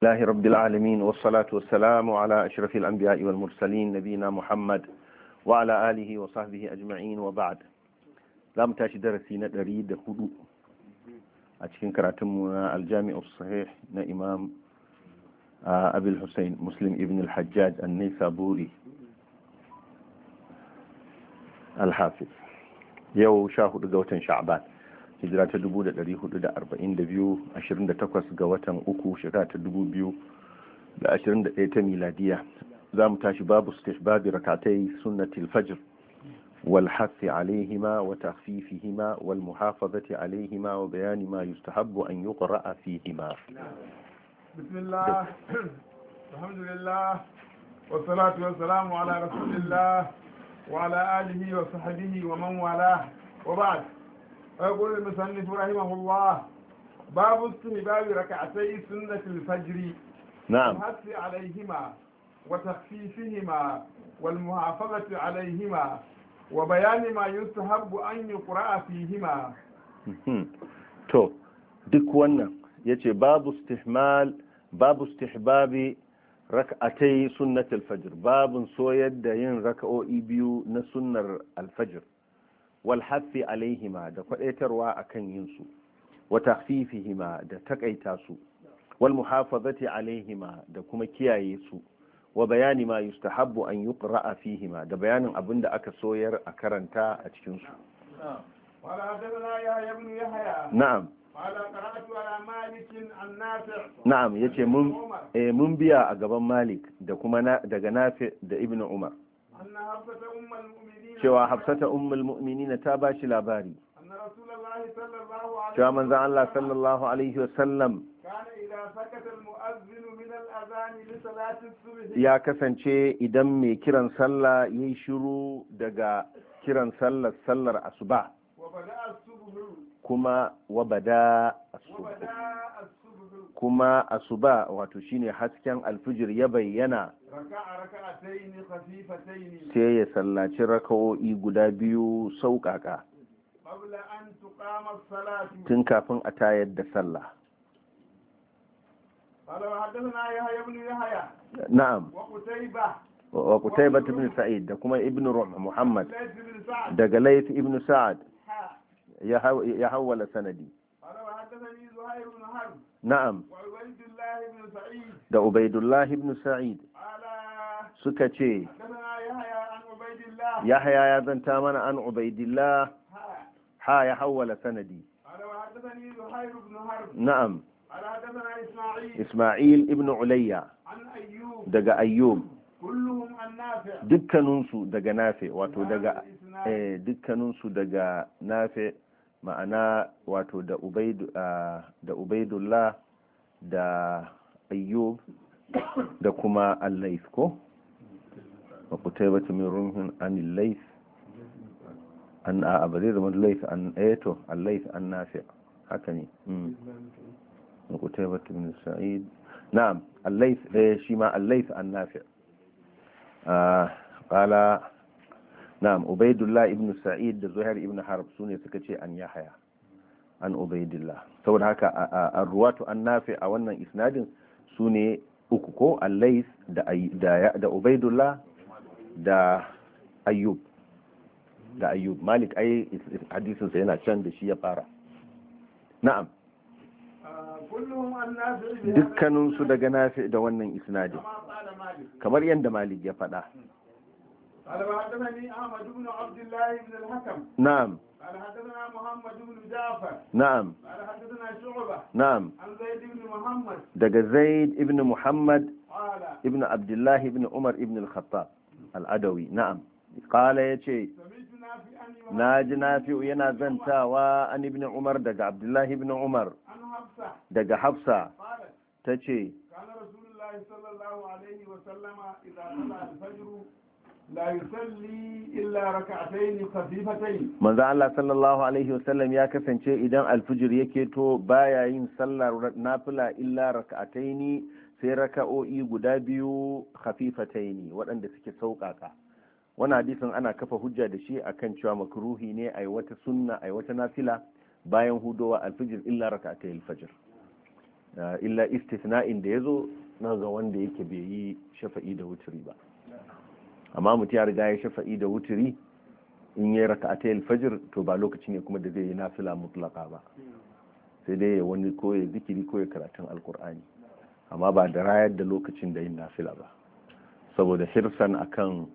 الله رب العالمين والصلاة والسلام على أشرف الأنبياء والمرسلين نبينا محمد وعلى آله وصحبه أجمعين وبعد. لا متاشي درسينا دريد هدوء أتكين كراتمنا الجامع الصحيح إمام أبي الحسين مسلم ابن الحجاج النيسابوري الحافظ. يو شاهد قوة شعبان hijira ta 1442 28 ga watan uku shekara ta 2021 ta miladiya. za mu tashi babu istihbabi rakatai sunnatil fajr wal hathi alaihima wa takhfifihima wal muhafazati alaihima wa bayani ma yustahabbu an yuqra'a fihima. bismillah alhamdulillah wassalatu wassalamu ala rasulillah wa ala alihi wa sahbihi wa man wala wa ba'd. ويقول المصنف رحمه الله باب استحباب ركعتي سنة الفجر نعم والحث عليهما وتخفيفهما والمحافظة عليهما وبيان ما يستحب أن يقرأ فيهما. تو duk wannan yace babu istihbabi rak'atay sunnatul fajr, babun soyar da yin raka'o'i biyu na sunnar alfajr, wal hafi alaihima da kwadaitarwa akan yin su, wa takhfifihima da takaita su, wal muhafazati alaihima da kuma kiyaye su, wa bayani ma yustahabbu an yuqra'a fihima da bayanin abinda aka soyar a karanta a cikin su. wala hadathana ya ibn yahya na'am wala qara'atu ala malik an nafi'. na'am yace mun biya a gaban malik da kuma daga nafi da ibn umar anna hafsata ummul mu'minin cewa hafsata ummul mu'minin ta bashi labari anna rasulullahi sallallahu alaihi cewa manzon Allah sallallahu alaihi wasallam kana idza sakata al-mu'adhdhin min al-adhan li salati as-subh ya kasance idan mai kiran sallah yayi shiru daga kiran sallar asuba wa bada'a as-subh kuma wabada kuma asuba wato shine hasken alfijir ya bayyana sai ya sallaci raka'o'i guda biyu sauƙaƙa tun kafin a tayar da sallah. na'am wa Qutayba ibn Sa'id da kuma ibn Muhammad daga Layth ibn Sa'ad ya hawala sanadi. na'am da Ubaidullah ibn Sa'id suka ce Yahya ya zanta mana an Ubaidillah ya hawala sanadi. na'am Isma'il ibn Ulayya daga Ayyub dukkaninsu daga Nafi, wato daga dukkaninsu daga Nafi, ma'ana wato da Ubaidullah da Ayyub da kuma Al-Layth ko wa Qutaybah min rumhin an Al-Layth an abadi zaman Layth an ayato Al-Layth an Nafi, haka ne. wa Qutaybah min Sa'id na'am Al-Layth shi ma Al-Layth an Nafi. qala na'am Ubaidullah ibn Sa'id da Zuhair ibn Harb sune suka ce an Yahya an Ubaidillah. saboda haka a ruwatu an Nafi a wannan isnadin sune uku ko Al-Layth da Ubaidullah da Ayyub Malik ai hadisin sa yana can da shi ya fara. na'am dukkanin su daga Nafi da wannan isnadin kamar yadda Malik ya faɗa. قال حدثني أحمد بن عبد الله بن الحكم. نعم. قال حدثنا محمد بن جعفر. نعم. قال حدثنا شعبة. نعم. عن زيد بن محمد. دق زيد ابن محمد. قال. ابن عبد الله ابن عمر ابن الخطاب العدوي. نعم. قال يشي. ناجي نافع ينا زنتاوا عن ابن عمر دق عبد الله ابن عمر. عن حفصة. دق حفصة. قالت. تشي. كان رسول الله صلى الله عليه وسلم إذا طلع الفجر لا يصلي إلا ركعتين خفيفتين. من ذا الله صلى الله عليه وسلم يا كسنچه idan alfijir yake to baya yin sallar nafila illa rak'ataini, sai raka'o'i guda biyu khafifataini waɗanda suke sauƙaƙa. wannan hadisin ana kafa hujja da shi akan cewa makruhi ne ai wata sunna ai wata nafila bayan hudowa alfijir illa rak'atayil fajr. illa istithna'in da yazo na ga wanda yake bai yi shafa'i da wuturi ba. Amma mutum ya riga ya shafa'i da wuturi in yi raka'atai alfajir to ba lokaci ne kuma da zai yi nafila mutlaka ba, sai dai wani ko ya zikiri ko ya karatun alkur'ani, amma ba da rayar da lokacin da yin nafila ba, saboda hirsan akan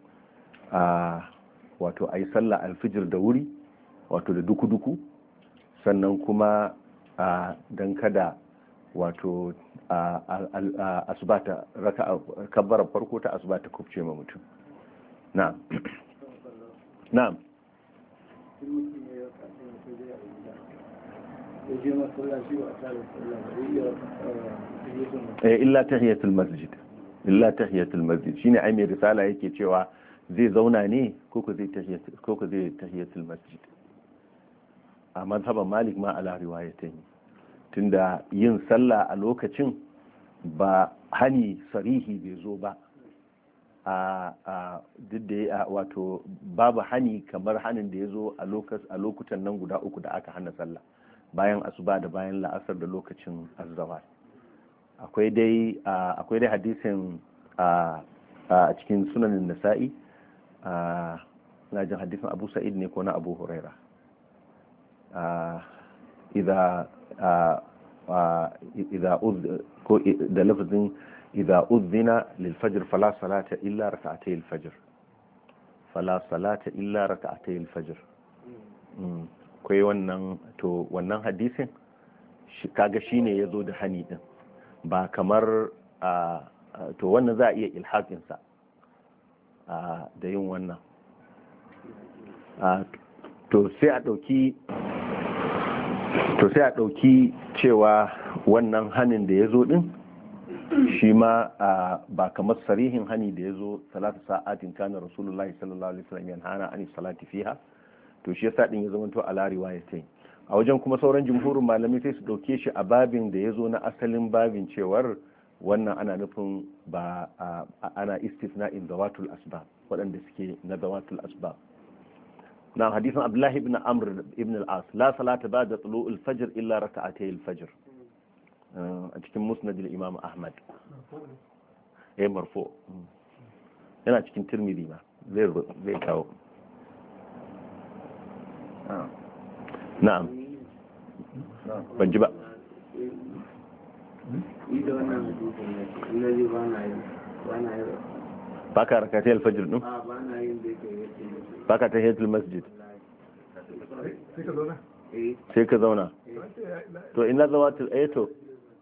wato ayi sallah alfijir da wuri, wato da duku-duku, sannan kuma don kada wato asibata kabbarar farko ta asibata kubce ma mutum. Na'am. Na'am. Illa tahiyatul masjid, illa tahiyatul masjid shine ai mai risala yake cewa zai zauna ne ko zai tahiyatul masjid. A mazhaban Malik ma ala riwayatayn, tunda yin sallah a lokacin ba hani sarihi bai zo ba, duk da wato babu hani kamar hanin da ya zo a lokutan nan guda uku da aka hana sallah, bayan asuba da bayan la'asar da lokacin azzawar. Akwai dai hadisin a cikin sunanin nasa'i, na jin hadisin Abu Sa'id ne ko na Abu Huraira, da lafazin idza udhina lil fajr fala salata illa rak'atay al fajr, fala salata illa rak'atay al fajr. Kai wannan to wannan hadisin kaga shine yazo da hani din, ba kamar to wannan za a iya ilhaqin sa da yin wannan, to sai a dauki cewa wannan hanin da yazo din shi ma ba kamar sarihin hani da yazo salatu sa'atin kana rasulullahi sallallahu alaihi wasallam yanhana ani salati fiha, to shi yasa din ya zama to ala riwayatain. A wajen kuma sauran jumhurin malamai sai su dauke shi a babin da yazo na asalin babin cewar wannan ana nufin ba ana istisna'in zawatul asbab, waɗanda suke na zawatul asbab. na hadisin Abdullah ibn Amr ibn al-As, la salata ba'da tulu'il fajr illa raka'atay al-fajr, a cikin musnad al-Imam Ahmad, marfu, yana cikin Tirmidhi ma zai kawo. Na'am, ban ji ba. Baka rakatay al-fajr din? Baka tahiyatul masjid? Sai ka zauna. To ina zawatul ayato?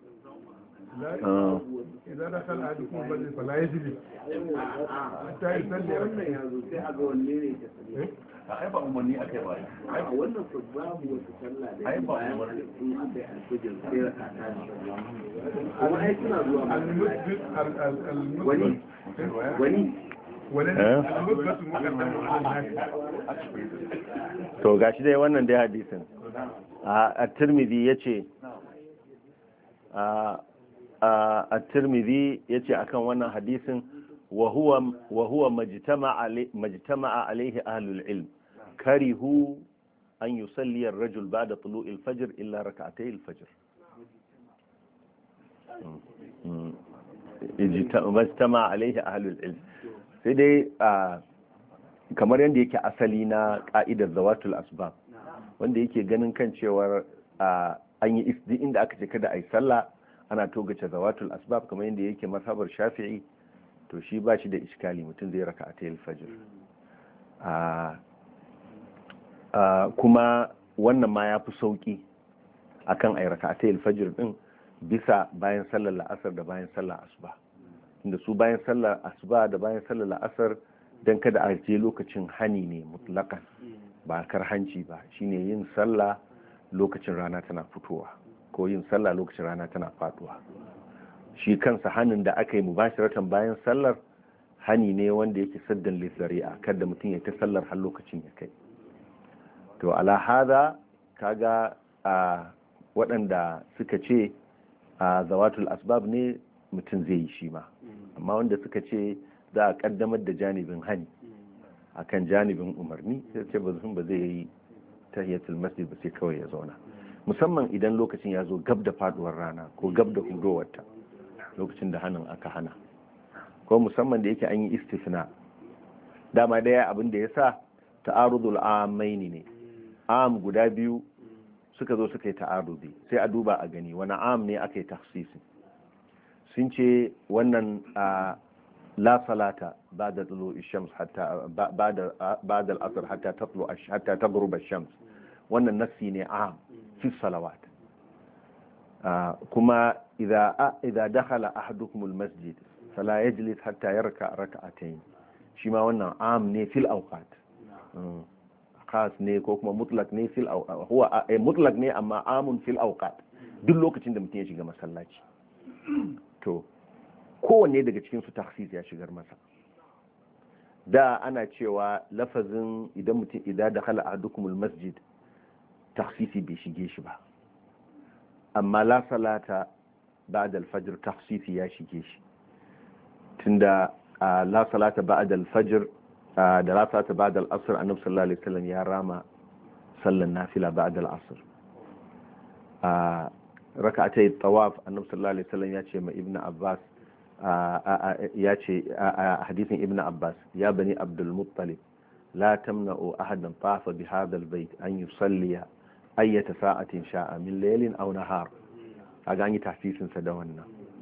idan da kan adu kuma bane fa la yajibi ta yi salli wannan yanzu sai a ga wanne ne ta salli ai ba umarni akai ba ai wannan ko babu wata sallah da ai ba umarni in aka yi alfajir sai raka ta kuma ai suna zuwa al-masjid wani to gashi dai wannan dai hadisin a Tirmidhi yace a Tirmidhi yace akan wannan hadisin wa huwa majtama'a alaihi ahlul ilm karihu an yusalli ar-rajul ba'da tulu'i al-fajr illa rak'atay al-fajr. Majtama'a alaihi ahlul ilm, sai dai kamar yadda yake asali na ka'idar zawatul asbab, wanda yake ganin kan cewar an yi isdi inda aka ce kada a yi sallah ana togace zawatul asbab kamar yadda yake mazhabar Shafi'i, to shi ba shi da iskali, mutum zai raka a tayil fajr. Kuma wannan ma ya fi sauki akan a yi raka a tayil fajr din bisa bayan sallar la'asar da bayan sallar asuba, inda su bayan sallar asuba da bayan sallar la'asar don kada a je lokacin hani ne mutlakan, ba karhanci ba, shine yin sallah lokacin rana tana fitowa ko yin sallah lokacin rana tana faduwa. Shi kansa hanin da aka yi mubashiratan bayan sallar hani ne wanda yake saddan lizari'a, kada mutum ya ta sallar har lokacin ya kai. To ala hada kaga waɗanda suka ce zawatul asbab ne mutum zai yi shi ma, amma wanda suka ce za a kaddamar da janibin hani akan janibin umarni sai ce ba zai yi tahiyatul masjid ba sai kawai ya zauna. musamman idan lokacin ya zo gab da faduwar rana ko gab da hudowarta, lokacin da hannun aka hana, ko musamman da yake an yi istisna. Dama daya abin da ya sa ta'arudul amaini ne, am guda biyu suka zo suka yi ta'arudi, sai a duba a gani wani am ne aka yi takhsisi. Sun ce wannan la salata ba'da tulu'i shams hatta ba'da al-asr hatta tatlu hatta taghrub ash-shams, wannan nassi ne am fi salawat. kuma idza dakhala ahadukum al-masjid fala yajlis hatta yarka rak'atayn, shi ma wannan am ne fil awqat, khas ne ko kuma mutlaq ne fil huwa mutlaq ne amma amun fil awqat, duk lokacin da mutum ya shiga masallaci. To kowanne daga cikin su takhsis ya shigar masa. Da ana cewa lafazin idan mutum idza dakhala ahadukum al-masjid takhsisi bai shige shi ba, amma la salata ba'da al-fajr takhsisi ya shige shi, tunda la salata ba'da al-fajr da la salata ba'da al-asr annabi sallallahu alaihi wasallam ya rama sallan nafila ba'da al-asr. rak'atay tawaf annabi sallallahu alaihi wasallam ya ce ma ibnu abbas, ya ce a hadisin ibnu abbas, ya bani abdul muttalib la tamna'u ahadan tafa bi hadha al-bayt an yusalli ayyata sa'atin sha'a min laylin aw nahar. kaga an yi tafsirin sa da wannan.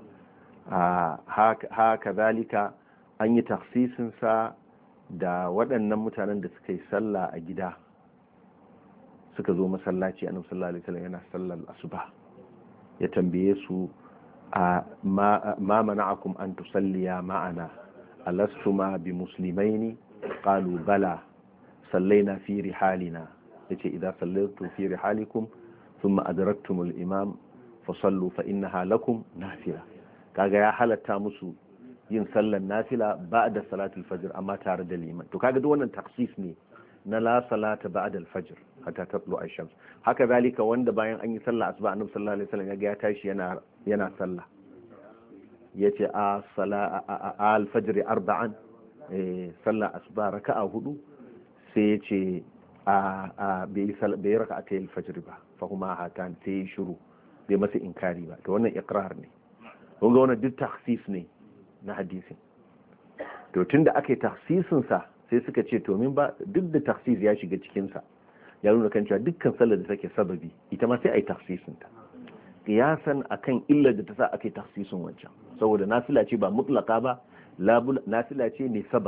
haka zalika an yi tafsirin sa da waɗannan mutanen da suka yi sallah a gida suka zo masallaci annabi sallallahu alaihi wasallam yana sallar asuba, ya tambaye su ma mana'akum an tusalliya ma'ana alastuma bi muslimaini qalu bala sallaina fi rihalina, yace idan sallaitu fi rihalikum thumma adraktum al-imam fa sallu fa innaha lakum nafila. kaga ya halatta musu yin sallar nafila ba'da salatul fajr amma tare da liman. to kaga duk wannan taksis ne na la salata ba'da al-fajr hatta tatlu ash-shams. haka zalika wanda bayan an yi sallah asuba annabi sallallahu alaihi wasallam ya tashi yana sallah, yace al-fajr arba'an, sallah asuba raka'a hudu, sai yace bai raka ta yi fajr ba fa kuma hatan sai shiru bai masa inkari ba. to wannan iqrar ne, kun ga wannan duk takhsis ne na hadisin. to tunda aka yi takhsisin sa sai suka ce to min ba duk da takhsis ya shiga cikin sa, ya nuna kan cewa dukkan sallar da take sababi ita ma sai ai takhsisin ta qiyasan akan illar da ta sa aka yi takhsisin wancan, saboda nafila ce ba mutlaka ba, nafila ce ne sabab.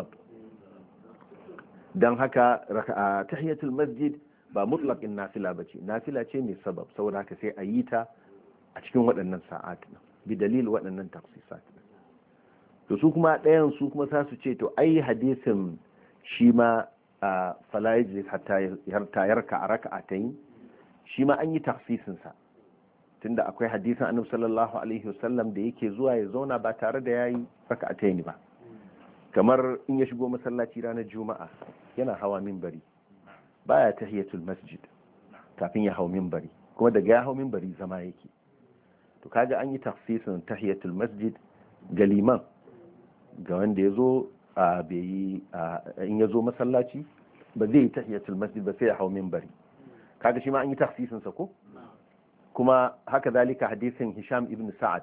don haka tahiyatul masjid ba mutlaqin nafila bace, nafila ce mai sabab, saboda haka sai a yi ta a cikin waɗannan sa'at bi dalil waɗannan takhsisat. to su kuma ɗayan su kuma sa su ce to ai hadisin shi ma fala yajlis hatta yarka raka'atayn, shi ma an yi takhsisin sa, tunda akwai hadisin annabi sallallahu alaihi wasallam da yake zuwa ya zauna ba tare da yayi raka'atayn ba. kamar in ya shigo masallaci ranar juma'a yana hawa minbari baya tahiyatul masjid kafin ya hau minbari, kuma daga ya hau minbari zama yake. to kaga an yi tafsirin tahiyatul masjid ga liman, ga wanda ya zo in ya zo masallaci ba zai yi tahiyatul masjid ba sai ya hau minbari, kaga shi ma an yi tafsirin sa ko. kuma haka zalika hadisin Hisham ibn Sa'ad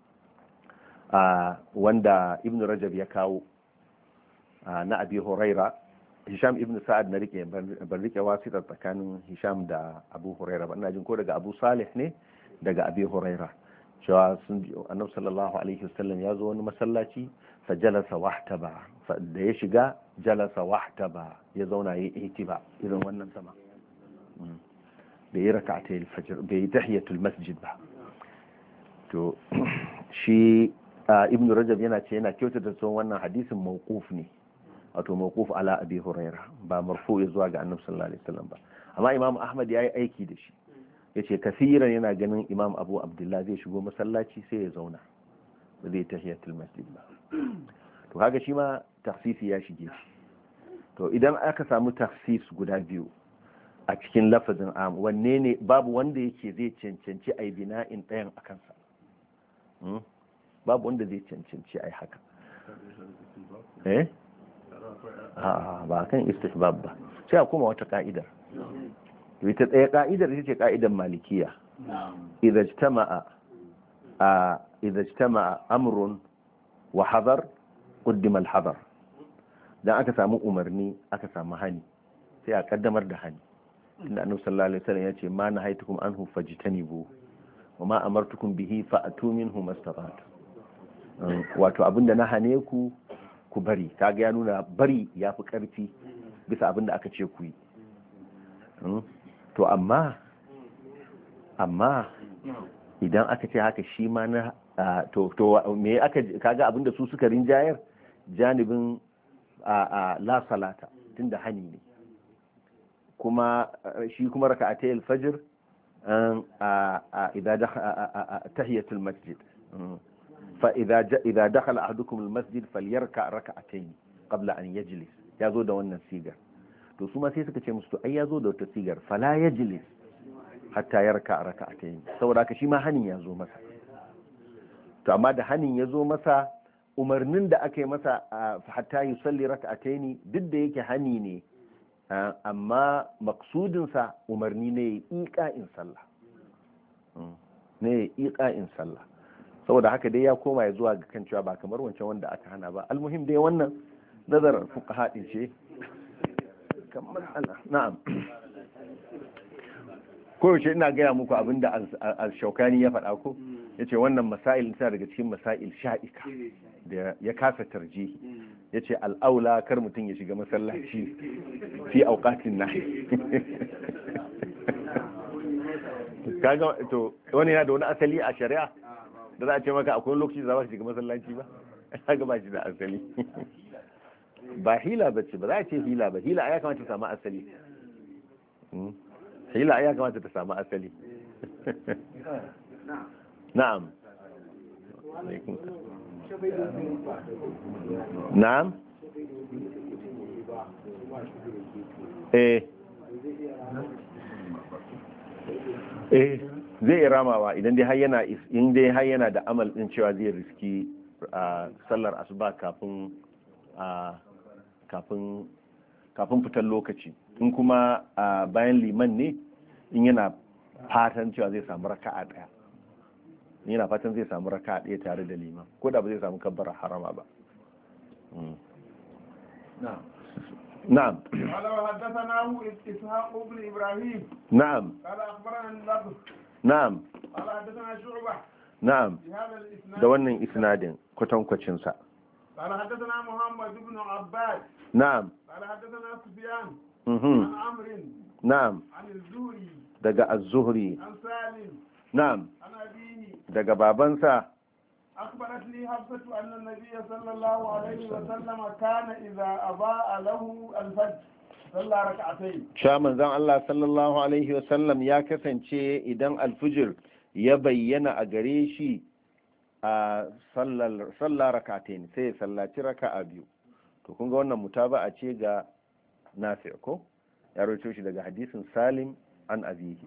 wanda Ibn Rajab ya kawo na Abi Huraira. Hisham ibn Sa'ad na rike ban rike wasita tsakanin Hisham da Abu Huraira ba, ina jin ko daga Abu Salih ne daga Abi Huraira, cewa sun ji Annabi sallallahu alaihi wasallam ya zo wani masallaci fa jalasa wahtaba, da ya shiga jalasa wahtaba, ya zauna yayi ihtiba irin wannan sama, bai yi rak'atay al-fajr, bai yi tahiyatul masjid ba. to shi Ibn Rajab yana ce yana kyautata son wannan hadisin mawquf ne, wato mawquf ala Abi Huraira ba marfu zuwa ga Annabi sallallahu alaihi wasallam ba. amma Imam Ahmad yayi aiki da shi, yace kafiran yana ganin Imam Abu Abdullah zai shigo masallaci sai ya zauna ba zai tahiyatul masjid ba. to kaga shi ma takhsisi ya shige shi. to idan aka samu takhsis guda biyu a cikin lafazin am, wanne ne babu wanda yake zai cancanci ai bina'in ɗayan akan sa, babu wanda zai cancanci ai haka. ba kan istihbab ba, sai a kuma wata ka'idar. ita tsaye ka'idar ita ce ka'idar malikiya, idza ijtama'a amrun wa hadar qaddima al-hadar. Dan aka samu umarni aka samu hani sai a kaddamar da hani. Inda Annabi sallallahu alaihi wasallam ya ce ma nahaitukum anhu fajtanibu wa ma amartukum bihi fa'atu minhu mastata'tu. Wato abinda na hane ku bari, kaga ya nuna bari yafi karfi bisa abinda aka ce ku yi. To amma idan aka ce haka shi ma na to me aka kaga abinda su suka rinjayar janibin la salata tunda hani ne, kuma shi kuma raka'atay al-fajr idza tahiyatul masjid fa idza dakhala ahadukum al-masjid falyarka raka'atayn qabla an yajlis, yazo da wannan sigar. To su ma sai suka ce musu to ai yazo da wata sigar fala yajlis hatta yarka raka'atayn, saboda haka shi ma hanin yazo masa. To amma da hanin yazo masa, umarnin da aka yi masa hatta yusalli raka'atayn duk da yake hani ne, amma maksudinsa umarni ne iqa'in sallah, sallah. Saboda haka dai ya koma ya zuwa ga kan cewa ba kamar wancan wanda aka hana ba. Almuhim dai wannan nazarin fuqaha din ce kamar Allah. Na'am, koyaushe ina gaya muku abinda al-Shawkani ya faɗa ko, yace wannan masail tana daga cikin masail sha'ika da ya kasa tarjihi. Yace al'aula kar mutum ya shiga masallaci fi auqatin nahi. Kaga to wani yana da wani asali a shari'a da za a ce maka akwai lokaci da za ka shiga masallaci ba? Kaga ba shi da asali. Ba hila bace, ba za a ce hila ba. Hila ya kamata ta samu asali. Hila ya kamata ta samu asali. Na'am. Na'am. Zai ramawa idan dai har yana da amal din cewa zai riski sallar asuba kafin fitar lokaci. In kuma bayan liman ne, in yana fatan cewa zai samu raka'a daya, yana fatan zai samu raka'a daya tare da liman, ko da ba zai samu kabbara harama ba. نعم. قال وحدثناه إسحاق بن إبراهيم. نعم. قال أخبرنا اللفظ. نعم. قال حدثنا شعبة. نعم. بهذا الإسناد. ده wannan isnadin kwatankwacinsa. sa. قال حدثنا محمد بن عباد. نعم. قال حدثنا سفيان. عن عمرو. نعم. عن الزهري. daga az-Zuhri. عن سالم. نعم. عن أبيه. daga babansa. أخبرتني حفصة أن النبي صلى الله عليه وسلم كان إذا أضاء له الفجر صلى ركعتين. شامن زان الله صلى الله عليه وسلم يا كسنشي إذن الفجر يبين أجريشي صلى ركعتين سي صلى ركعة بيو. to kun ga wannan mutaba'a ce ga Nafi' ko ya rawaito shi daga hadisin Salim an abihi.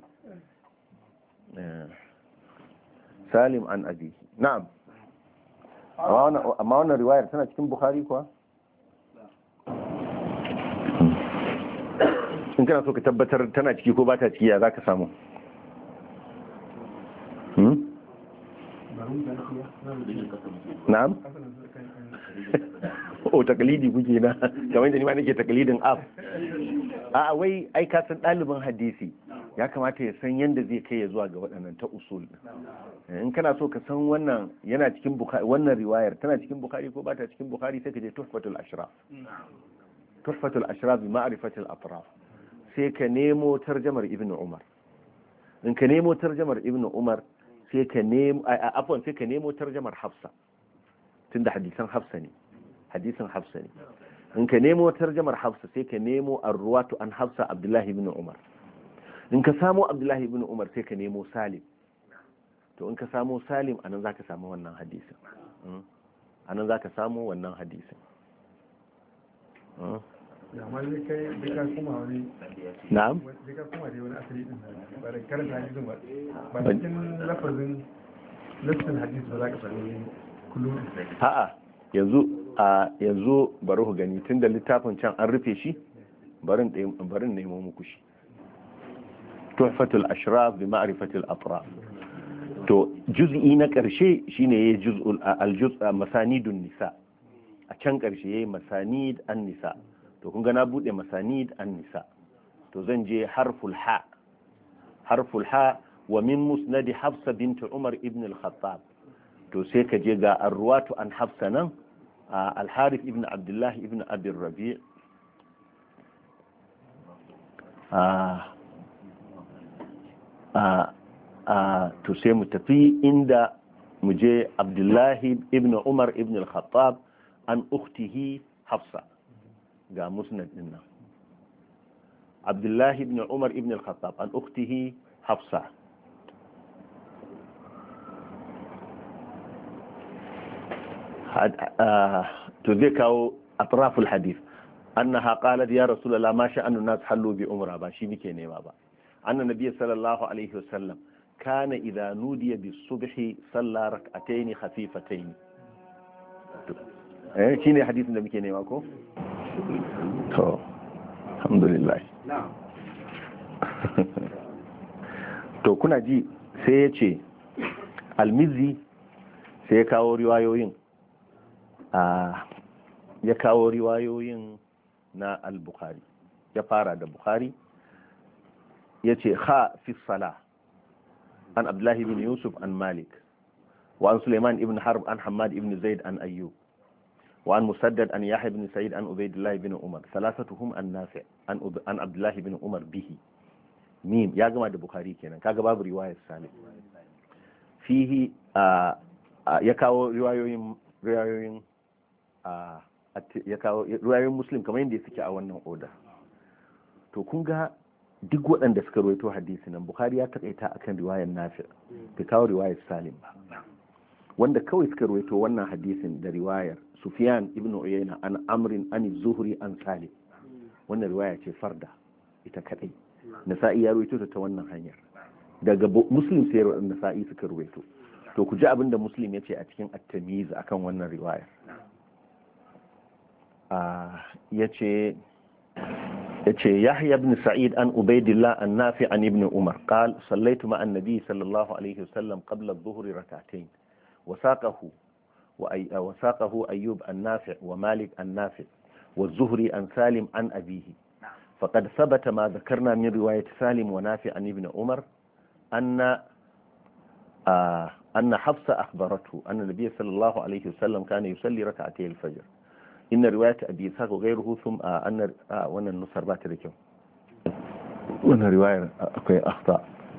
Salim an abihi. Na'am. Amma wannan riwayar tana cikin Bukhari kuwa? In kana so ka tabbatar tana ciki ko ba ta ciki ya za ka samu? Na'am? O takalidi kuke na, kamar da ni ma nake takalidin af. A wai ai ka san ɗalibin hadisi ya kamata ya san yadda zai kai ya zuwa ga waɗannan ta usul. In kana so ka san wannan yana cikin Bukhari, wannan riwayar tana cikin Bukhari ko ba ta cikin Bukhari, sai ka je Tuhfatul Ashraf. Tuhfatul Ashraf bi ma'rifatil atraf. Sai ka nemo tarjamar Ibn Umar. In ka nemo tarjamar Ibn Umar, sai ka nemo sai ka nemo tarjamar Hafsa. Tunda hadisan Hafsa ne. Hadisin Hafsa ne. In ka nemo tarjamar Hafsa, sai ka nemo ar-ruwatu an Hafsa Abdullahi ibn Umar. In ka samo Abdullahi ibn Umar, sai ka nemo Salim. To in ka samo Salim, anan zaka samu wannan hadisin. Anan zaka samu wannan hadisin. amma dai kai duka kuma wani na'am duka kuma dai wani asali din ba da karanta hadisin ba ba cikin lafazin lafazin hadisi ba za ka sami kullum a'a yanzu bari ku gani tunda littafin can an rufe shi barin nemo muku shi tuhfatul ashraf bi ma'rifatil atraf. To juz'i na karshe shine yayi juz'ul masanidun nisa, a can karshe yayi masanid an nisa. To kun ga na bude masanid an nisa, to zan je harful ha wa min musnad hafsa bint umar ibn al-khattab. to sai ka je ga arwatu an hafsa nan al-harith ibn abdullah ibn abi rabi' to sai mu tafi inda mu je abdullahi ibn umar ibn al-khattab an ukhtihi hafsa, ga musnad din nan abdullahi ibn umar ibn al-khattab an ukhtihi hafsa. to zai kawo atraful hadith annaha qalat ya rasulullah ma sha'anu nas hallu bi umra, ba shi muke nema ba. anna nabiy sallallahu alaihi wasallam kana idha nudiya bis subhi salla rak'atayn khafifatayn. Shine hadisin da muke nema ko? To alhamdulillah. To kuna ji sai ya ce almizi sai ya kawo riwayoyin na al-bukhari. Ya fara da bukhari ya ce ha fi sala an abdullahi ibn yusuf an malik wa an suleiman ibn harb an hamad ibn zaid an ayyub wa an musaddad an yahya ibn sa'id an ubaydullah ibn umar salasatuhum an nafi' an abdullahi ibn umar bihi. mim ya gama da bukhari kenan, kaga babu riwayar salim fihi. Ya kawo riwayoyin muslim kamar yadda suke a wannan oda. to kun ga duk waɗanda suka rawaito hadisi nan bukhari ya takaita akan riwayar nafi', bai kawo riwayar salim ba. wanda kawai suka rawaito wannan hadisin da riwayar sufyan ibn uyayna an amrin an zuhri an salim, wannan riwaya ce farda ita kadai. nasa'i ya rawaito ta wannan hanyar daga muslim, sai nasa'i suka rawaito. to ku ji abinda muslim ya ce a cikin at-tamyiz akan wannan riwayar. yace yahya ibn sa'id an ubaydillah an nafi' an ibn umar qala sallaytu ma'a an-nabi sallallahu alayhi wasallam qabla adh-dhuhri rak'atayn wasaqahu ayyub an nafi' wa malik an nafi' wa az-zuhri an salim an abihi faqad thabata ma dhakarna min riwayat salim wa nafi' an ibn umar أن حفصة أخبرته أن النبي صلى الله عليه وسلم كان يصلي ركعتي الفجر. إن رواية أبي إسحاق وغيره ثم وأن النصر باتركه وأن رواية أخطاء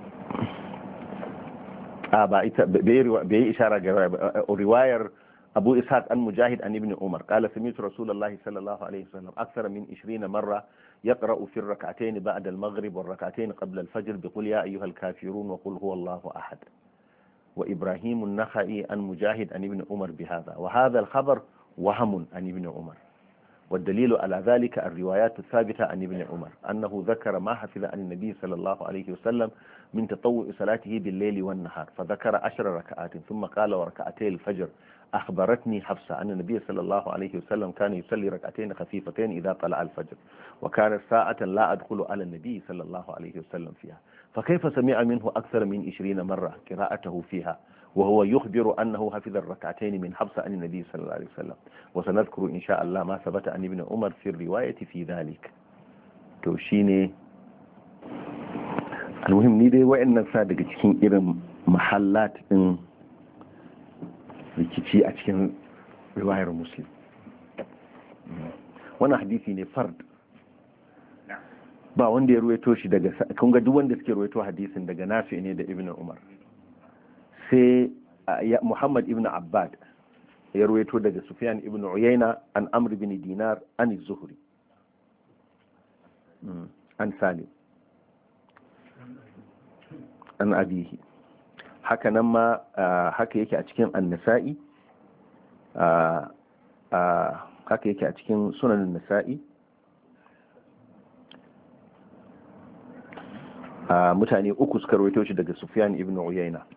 بأي إشارة رواية أبو إسحاق عن مجاهد عن ابن عمر قال سمعت رسول الله صلى الله عليه وسلم أكثر من 20 مرة يقرأ في الركعتين بعد المغرب والركعتين قبل الفجر بقول يا أيها الكافرون وقل هو الله أحد. وإبراهيم النخعي عن مجاهد عن ابن عمر بهذا، وهذا الخبر وهم عن ابن عمر. والدليل على ذلك الروايات الثابتة عن ابن عمر أنه ذكر ما حفظ عن النبي صلى الله عليه وسلم من تطوع صلاته بالليل والنهار، فذكر 10 ركعات ثم قال وركعتي الفجر أخبرتني حفصة أن النبي صلى الله عليه وسلم كان يصلي ركعتين خفيفتين إذا طلع الفجر، وكانت ساعة لا أدخل على النبي صلى الله عليه وسلم فيها، فكيف سمع منه أكثر من 20 مرة قراءته فيها وهو يخبر أنه حفظ الركعتين من حفصة عن النبي صلى الله عليه وسلم. وسنذكر إن شاء الله ما ثبت عن ابن عمر في الرواية في ذلك. توشيني المهم نيدي وإن صادق تكين إرم محلات إن rikici a cikin riwayar muslim. Wannan hadisi ne fard, ba wanda ya ruwaito shi daga, kun ga duk wanda suke ruwaito hadisin daga Nafi ne da Ibn Umar, sai Muhammad ibn Abbad ya ruwaito daga Sufyan ibn Uyayna an Amr ibn Dinar an Zuhri an Salim an abihi. haka nan ma haka yake a cikin an-Nasa'i, haka yake a cikin sunan an-Nasa'i. Mutane uku suka rawaito shi daga Sufyan ibn Uyayna.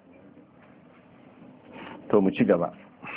To mu ci gaba.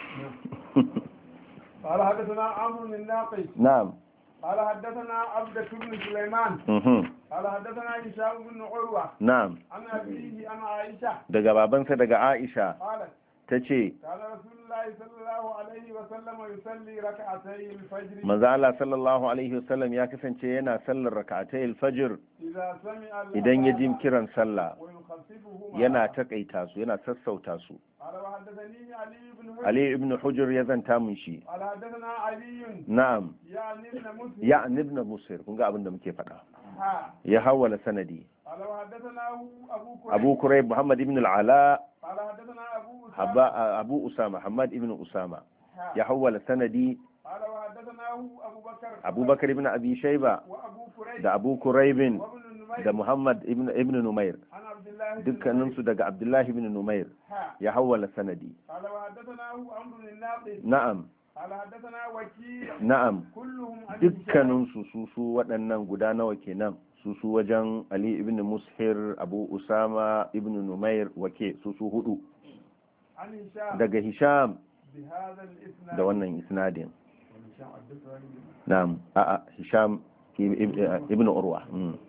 قال حدثنا عمرو الناقي. نعم. قال حدثنا عبدة بن سليمان قال حدثنا هشام بن عروة na'am عن أبيه عن عائشة daga babansa daga Aisha قالت tace كان رسول الله صلى الله عليه وسلم يصلي ركعتي الفجر manzo Allah sallallahu alaihi wasallam ya kasance yana sallar rak'atay al-fajr إذا سمع idan ya ji الأذان kiran sallah ويخففهما yana takaita su yana sassauta su قال وحدثني علي بن حجر Ali ibn Hujr ya zanta mun shi قال حدثنا علي na'am يعني ابن مسلم ya ibn Musir kun ga abin da muke faɗa ها ya hawala sanadi قال وحدثناه أبو كريب Abu Kurayb Muhammad ibn al-Ala قال حدثنا أبو أسامة Abu Usama Muhammad ibn Usama ها. ya hawala sanadi قال وحدثناه أبو بكر Abu Bakar ibn Abi Shayba وأبو كريب da Abu Kurayb وابن النمير da Muhammad ibn Numair عن عبد الله بن dukkaninsu daga Abdullah ibn Numair ها. ya hawala sanadi قال وحدثناه عمرو الناقد na'am قال حدثنا وكيع na'am كلهم عن هشام dukkaninsu su waɗannan guda nawa kenan su wajen Ali ibn Mushir Abu Usama ibn Numair wake su hudu عن هشام daga Hisham بهذا الإسناد da wannan isnadin هشام الدستوائي. na'am Hisham ibn Urwa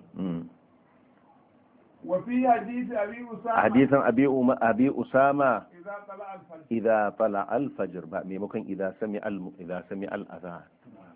وفي حديث أبي أسامة hadisan Abi Usama إذا طلع الفجر idza tala al-fajr ba maimakon idza sami al-adhan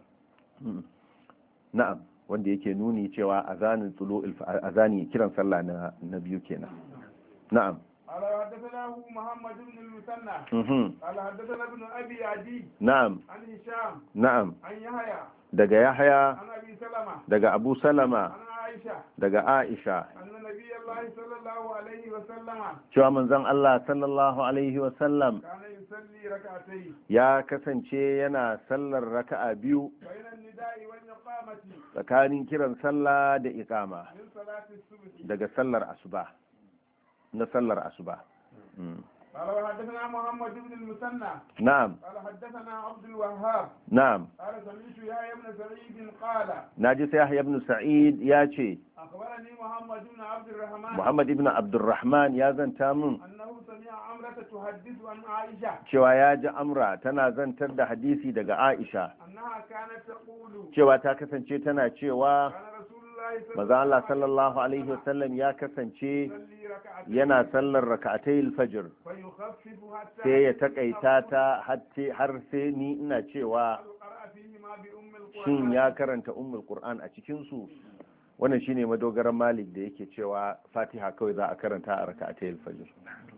na'am wanda yake nuni cewa azanin azani kiran sallah na biyu kenan na'am قال حدثناه محمد بن المثنى قال حدثنا ابن أبي عدي na'am عن هشام na'am عن يحيى daga Yahya عن أبي سلمة daga Abu Salama عن عائشة daga Aisha أن نبي الله صلى الله عليه وسلم cewa manzon Allah sallallahu alaihi wa sallam كان يصلي ركعتين ya kasance yana sallar raka'a biyu بين النداء والإقامة tsakanin kiran sallah da iqama من صلاة الصبح daga sallar asuba na sallar asuba قال وحدثنا محمد بن المثنى na'am قال حدثنا عبد الوهاب na'am قال سمعت يحيى بن سعيد قال naji sai Yahya ibn Sa'id ya ce أخبرني محمد بن عبد الرحمن Muhammad ibn Abdurrahman ya zanta mun أنه سمع عمرة تحدث عن عائشة cewa ya ji Amra tana zantar da hadisi daga Aisha أنها كانت تقول cewa ta kasance tana cewa كان رسول الله manzo Allah sallallahu alaihi wasallam ya kasance يصلي ركعتين yana sallar raka'atay al-fajr فيخفف حتى sai ya takaita ta har sai ni ina cewa قرأ فيهما بأم القرآن shin ya karanta ummul qur'an a cikin su wannan shine madogaran Malik da yake cewa Fatiha kawai za a karanta a raka'atay al-fajr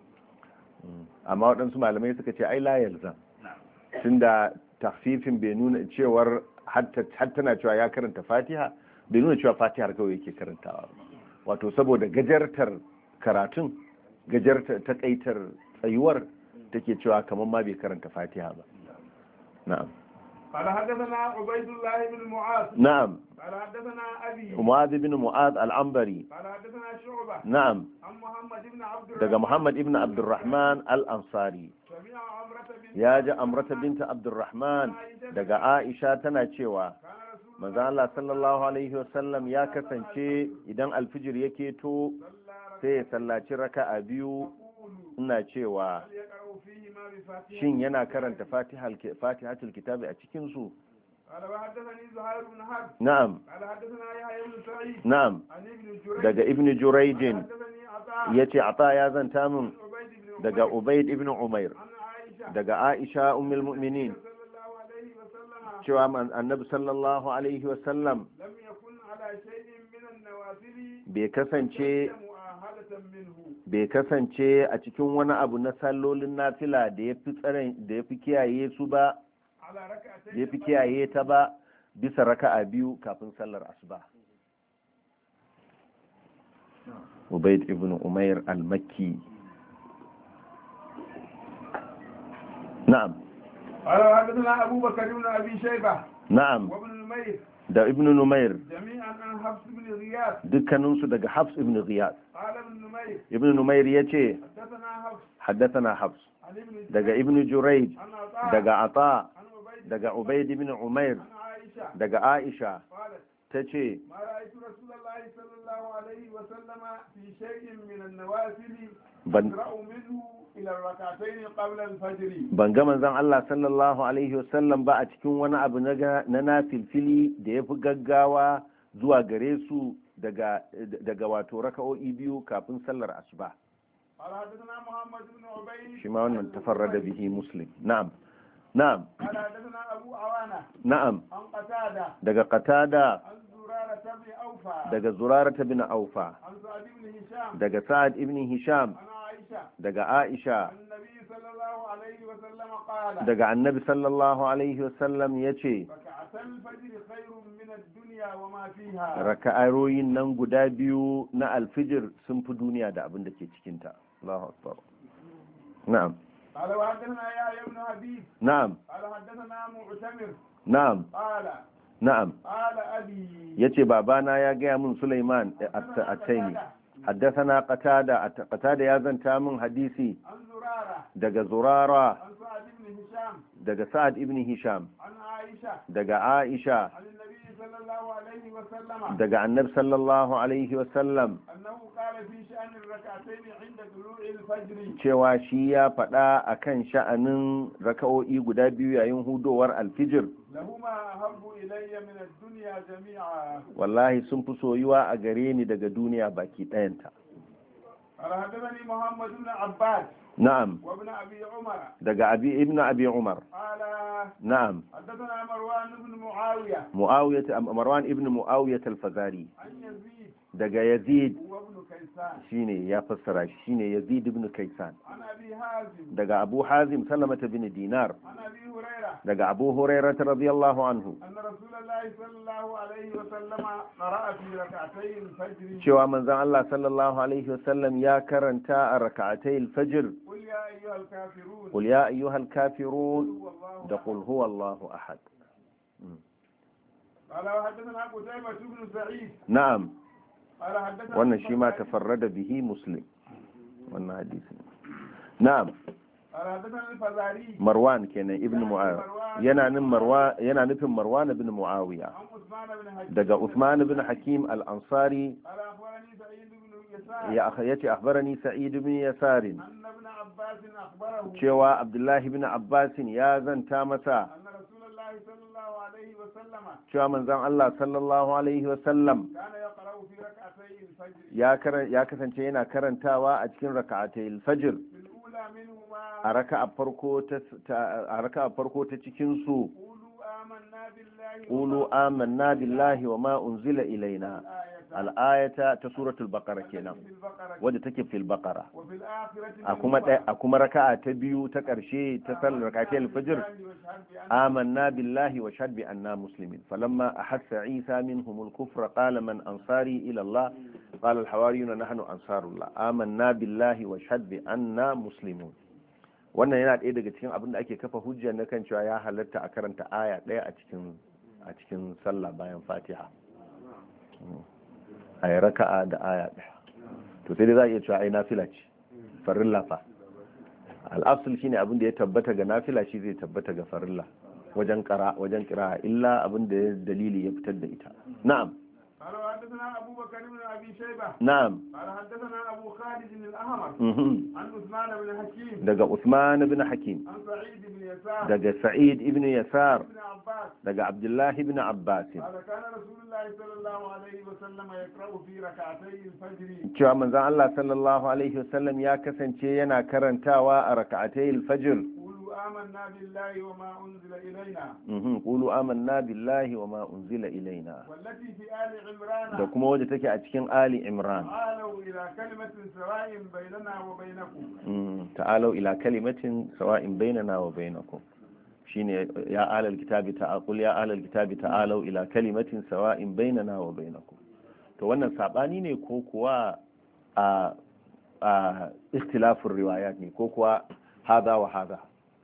amma waɗansu malamai suka ce ai la yalzam tunda tafsifin bai nuna cewar har tana cewa ya karanta Fatiha bai nuna cewa Fatihar kawai yake karantawa wato saboda gajartar karatun gajartar takaitar tsayuwar take cewa kamar ma bai karanta Fatiha ba na'am قال حدثنا عبيد الله بن معاذ na'am قال حدثنا أبي Mu'adh ibn Mu'adh al-Anbari قال حدثنا شعبة na'am عن محمد بن عبد daga الرحمن Muhammad ibn Abdurrahman al-Ansari سمع عمرة بن ya ji Amrata binta Abdurrahman daga Aisha tana cewa كان رسول manzo Allah sallallahu alaihi wasallam ya kasance idan alfijir yake to الله sai ya sallaci raka'a biyu يقول ina cewa هل يقرأ فيهما بفاتحة shin yana karanta fatihatul kitabi a cikin su قال وحدثني زهير بن حرب na'am قال حدثنا يحيى بن سعيد na'am عن ابن جريج daga ibn juraijin حدثني عطاء yace ata ya zanta min عبيد بن daga عمير ubayd ibn umair عن عائشة daga aisha ummul mu'minin صلى الله عليه وسلم cewa annabi sallallahu alaihi wasallam لم يكن على شيء من النوافل bai kasance مؤاهدة منه bai kasance a cikin wani abu na sallolin nafila da ya fi kiyaye su ba على da ركعتين ya fi kiyaye ta ba bisa raka'a biyu kafin sallar asuba Ubayd ibn Umair al-Makki na'am قال حدثنا أبو بكر بن أبي شيبة na'am وابن نمير da ibn Numair جميعا عن حفص بن غياث dukkaninsu daga Hafs ibn Ghiyath قال ابن نمير ibn Numair yace حدثنا حفص haddathana Hafs عن ابن daga جريج ibn Jurayj عن عطاء daga Ata عن عبيد daga Ubayd ibn Umair عن عائشة daga Aisha قالت tace ما رأيت رسول الله صلى الله عليه وسلم في شيء من النوافل ban أسرع منه إلى الركعتين قبل الفجر ban ga manzon Allah sallallahu alaihi wasallam ba a cikin wani abu na nafilfili da ya fi gaggawa zuwa gare su daga wato raka'o'i biyu kafin sallar asuba. قال حدثنا محمد بن عبيد shi ma wannan tafarrada bihi muslim. Na'am قال حدثنا أبو عوانة na'am عن قتادة daga qatada عن زرارة بن أوفى daga zurarata bin aufa عن سعد بن هشام daga sa'ad ibn hisham عن عائشة daga aisha عن النبي صلى الله عليه وسلم قال daga annabi sallallahu alaihi wasallam yace ركعتا الفجر خير من الدنيا وما فيها raka'aroyin nan guda biyu na alfijir sun fi duniya da abin da ke cikinta. Allahu akbar. Na'am قال وحدثنا يحيى بن حبيب na'am قال حدثنا معتمر na'am قال na'am قال أبي yace babana ya gaya min Sulaiman at-Taymi haddathana qatada ya zanta min hadisi عن زرارة daga zurara عن سعد بن هشام daga sa'ad ibn hisham عن عائشة daga aisha عن النبي صلى الله عليه وسلم daga annabi sallallahu alaihi wasallam أنه قال في شأن الركعتين عند طلوع الفجر cewa shi ya faɗa akan sha'anin raka'o'i guda biyu yayin hudowar alfijir لهما أحب إلي من الدنيا جميعا wallahi sun fi soyuwa a gare ni daga duniya baki ɗayanta. قال حدثني محمد بن عباد na'am وابن أبي عمر daga ibn abi umar قال na'am حدثنا مروان بن معاوية marwan ibn muawiyah al-fazari عن يزيد daga yazid وابن كيسان shine ya fassara shi shine yazid ibn kaisan عن أبي هازم daga abu hazim salamata bin dinar عن أبي هريرة daga abu hurairah radiyallahu anhu أن رسول الله صلى الله عليه وسلم قرأ في ركعتي الفجر cewa manzon Allah sallallahu alaihi wasallam ya karanta a rak'atay al-fajr قل يا أيها الكافرون qul ya ayyuhal kafirun هو الله da qul huwallahu ahad. قال وحدثنا قتيبة بن سعيد na'am قال حدثنا wannan shi ma tafarrada bihi muslim wannan hadisi. na'am قال حدثنا الفزاري marwan kenan ibn muawiya yana nufin marwan ibn muawiya عن عثمان بن حكيم daga usman ibn hakim al-ansari قال أخبرني سعيد بن يسار yace akhbarani sa'id ibn yasar أن ابن عباس أخبره cewa abdullahi ibn abbas ya zanta masa أن رسول الله صلى الله عليه وسلم cewa manzon Allah sallallahu alaihi wasallam كان يقرأ في ركعتي الفجر ya kasance yana karantawa a cikin raka'atayil fajr في الأولى منهما a raka'a farko ta cikin su قولوا qulu amanna آمنا بالله billahi wa ma unzila ilaina al-ayata ta suratul baqara kenan في البقرة wadda take fil baqara وفي الآخرة a kuma raka'a ta biyu ta karshe ta sallar raka'atayil fajr آمنا بالله واشهد بأننا مسلمين فلما أحس عيسى منهم الكفر قال من أنصاري إلى الله قال الحواريون نحن أنصار الله آمنا بالله واشهد بأننا مسلمون. wannan yana ɗaya daga cikin abin da ake kafa hujja na kan cewa ya halatta a karanta aya ɗaya a cikin sallah bayan fatiha a yi raka'a da aya ɗaya to sai dai za a iya cewa ai nafila ce farilla fa al'asul shine abin da ya tabbata ga nafila shi zai tabbata ga farilla wajen kira illa abin da ya dalili ya fitar da ita. Na'am قال حدثنا أبو بكر بن أبي شيبة na'am قال حدثنا أبو خالد الأحمر عن عثمان بن حكيم daga Usman ibn Hakim عن سعيد بن يسار daga Sa'id ibn Yasar بن عباس daga Abdullah ibn Abbas قال كان رسول الله صلى الله عليه وسلم يقرأ في ركعتي الفجر cewa manzon Allah sallallahu alaihi wasallam ya kasance yana karantawa a raka'atayil fajr قولوا آمنا بالله وما أنزل إلينا qulu amanna billahi wa ma unzila ilaina والتي في آل عمران da kuma wadda take a cikin Ali Imran تعالوا إلى كلمة سواء بيننا وبينكم ta'alau ila kalimatin sawa'in bainana wa bainakum shine ya alal kitabi ta'aqul ya alal kitabi ta'alau ila kalimatin sawa'in bainana wa bainakum to wannan sabani ne ko kuwa a ikhtilafur riwayat ne ko kuwa hada wa hada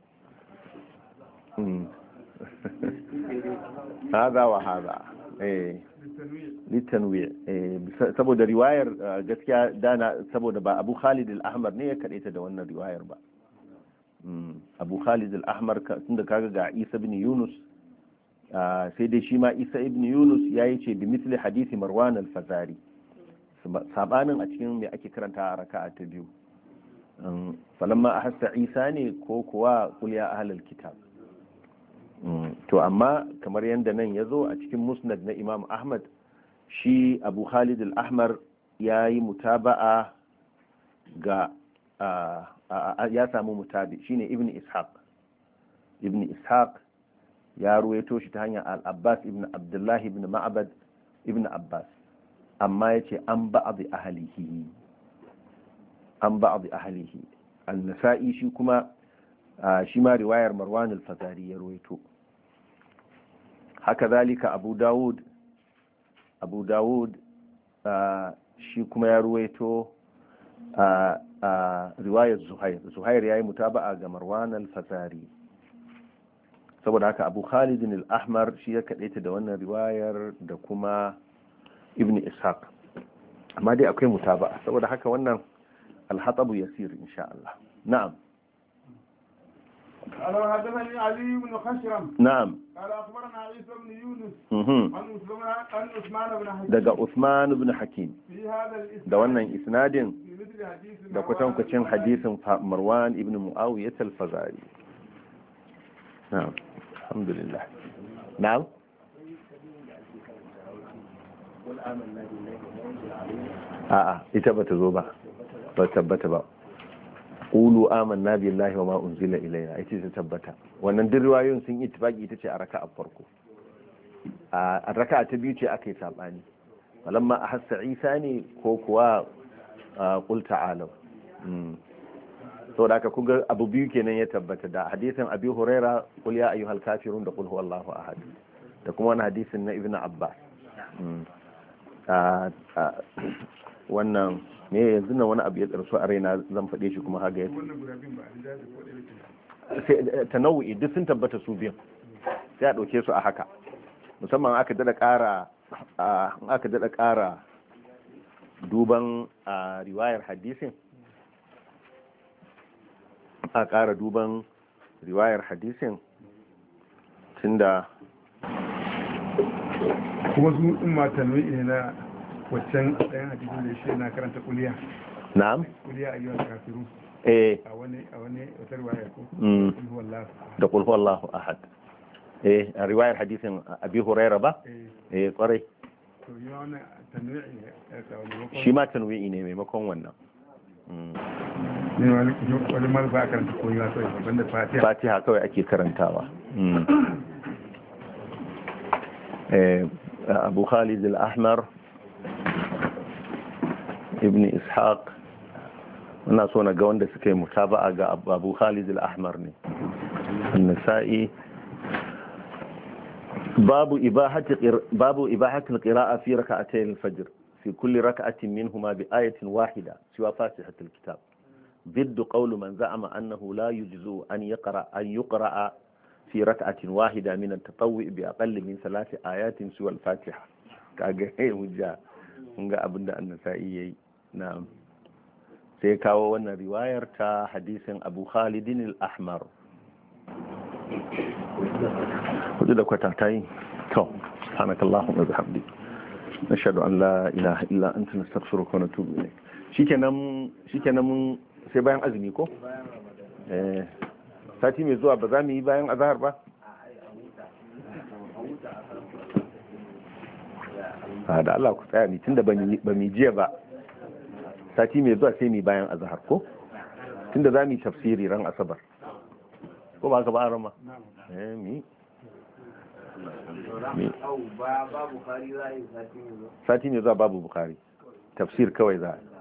hada wa hada littanwi saboda riwayar gaskiya dana saboda ba Abu Khalid al-Ahmar ne ya kadaita da wannan riwayar ba. Abu Khalid al-Ahmar tunda kaga ga Isa ibn Yunus sai dai shi ma Isa ibn Yunus yayi ce bi misli hadisi Marwan al-Fazari sabanin a cikin me ake karanta a raka'a ta biyu falamma ahassa Isa ne ko kuwa qul ya ahlal kitab. To amma kamar yadda nan ya zo a cikin musnad na Imam Ahmad shi abu khalid al-ahmar ya yi mutaba'a ga ya samu mutabi shine ibn ishaq ya ruwaito shi ta hanyar al-abbas ibn abdullah ibn ma'bad ibn abbas amma yace an ba'd ahlihi an-nasa'i shi kuma shi ma riwayar marwan al-fazari ya ruwaito. haka zalika abu dawud shi kuma ya ruwaito riwayar zuhair ya yi mutaba'a ga marwan al-fazari. saboda haka abu khalidin al-ahmar shi ya kaɗaita da wannan riwayar da kuma ibn ishaq, amma dai akwai mutaba'a, saboda haka wannan al-hatabu yasir insha Allah. na'am. قال حدثني علي بن خشرم نعم قال اخبرنا عيسى بن يونس عن عثمان بن حكيم daga Uthman ibn Hakim في هذا الاسناد da wannan isnadin في مثل حديث da kwatankwacin hadisin Marwan ibn Muawiyah al-Fazari. na'am alhamdulillah. na'am a'a ita bata zo ba tabbata ba. qulu amanna billahi wa ma unzila ilayna ita ta tabbata. wannan duk riwayoyin sun yi ittifaqi ita ce a raka'a farko. a raka'a ta biyu ce aka yi sabani walamma ahassa isa ne ko kuwa qul ta'alu. saboda haka kuga abu biyu kenan ya tabbata, da hadisin abi huraira qul ya ayyuhal kafirun da qul huwallahu ahad, da kuma wannan hadisin na ibnu abbas. wannan ne yanzu na wani abu ya tsarsu a raina zan faɗe shi kuma haga ya tanawu'i duk sun tabbata su biyan, sai a ɗauke su a haka, musamman aka daɗa ƙara duban riwayar hadisin, a ƙara duban riwayar hadisin tunda kuma su matanoi ne na waccan ɗayan hadisin da shi na karanta kuliya. na'am kuliya a yiwuwa kafiru a wani wata riwayar ko da qul huwallahu ahad a riwayar hadisin abi huraira ba kwarai shi ma tanwi'i ne maimakon wannan. wani ma ba a karanta koyiwa kawai banda fatiha kawai ake karantawa. abu khalid al-ahmar ibn ishaq, ina so na ga wanda suka yi mutaba'a ga abu khalid al-ahmar ne. an-nasa'i babu ibahati al-qira'a fi rak'atay al-fajr fi kulli rak'atin minhuma bi ayatin wahida siwa fatihat al-kitab ضد قول من زعم أنه لا يجوز أن يقرأ في ركعة واحدة من التطوع بأقل من 3 آيات سوى الفاتحة. كأجهي وجاء نجا أبدا النسائي. نعم. سيكاو وانا رواية تا حديث أبو خالد الأحمر. وجد كتاتين. سبحانك اللهم وبحمدك. نشهد أن لا إله إلا أنت نستغفرك ونتوب إليك. شikenan mun sai bayan azumi ko? Sati mai zuwa ba za mu yi bayan azahar ba? Da Allah ku tsaya ni tunda ba mu jiya ba. Sati mai zuwa sai mu yi bayan azahar ko? Tunda za mu yi tafsiri ran asabar. Ko ba ka ba rama? Mi. Sati mai zuwa babu Bukhari. Tafsir kawai za a